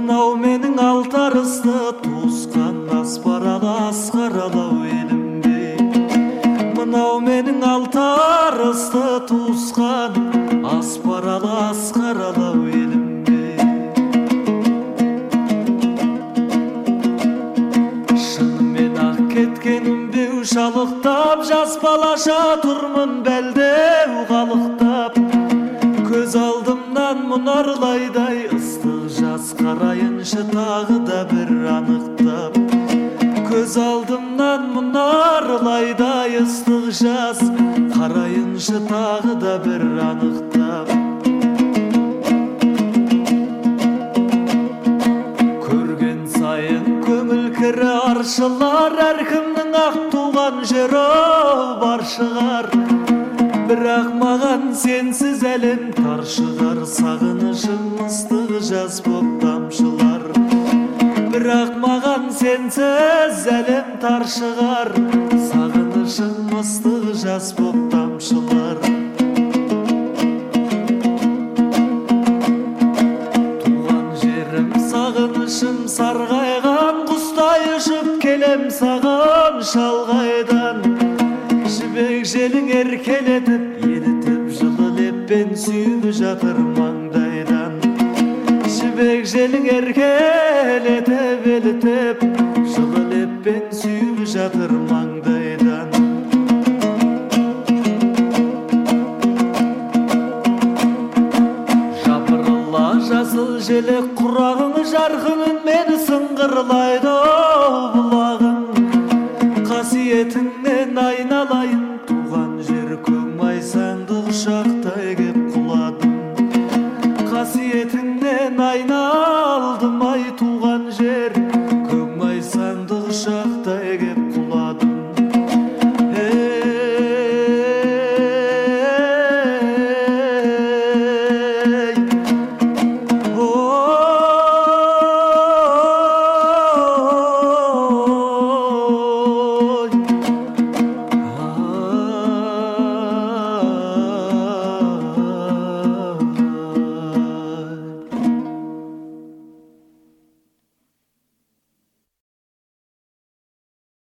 Мынау менің алтарысты туысқан аспаралы асқаралау елімде. Мынау менің алтарысты туысқан аспаралы асқаралау елімде. Шынымен ақ кеткенім беу шалықтап, жас балаша тұрмын бәлдеу қалықтап. Көз алдымнан мұнарлайдай ыстық жас қарайыншы тағы да бір анықтап. Көз алдымнан мұнарлайдай ыстық жас қарайыншы тағы да бір анықтап. Көрген сайын көңіл кірі аршылар, әркімнің ақ туған жері бар шығар. Бірақ маған сенсіз әлем тар шығар, сағынышым ыстық жас боп тамшылар. Бірақ маған сенсіз әлем тар шығар, сағынышым ыстық жас боп тамшылар. Туған жерім сағынышым сарғайған, құстай ұшып келем саған шалғайдан. Жібек желің еркелетіп, елітіп, жылы леппен сүйіп жатыр маңдайдан. Жібек желің еркелетіп, елітіп, жылы леппен сүйіп жатыр маңдайдан. Жапырыла жасыл желек құрағың жарқын мені сыңғырлайды.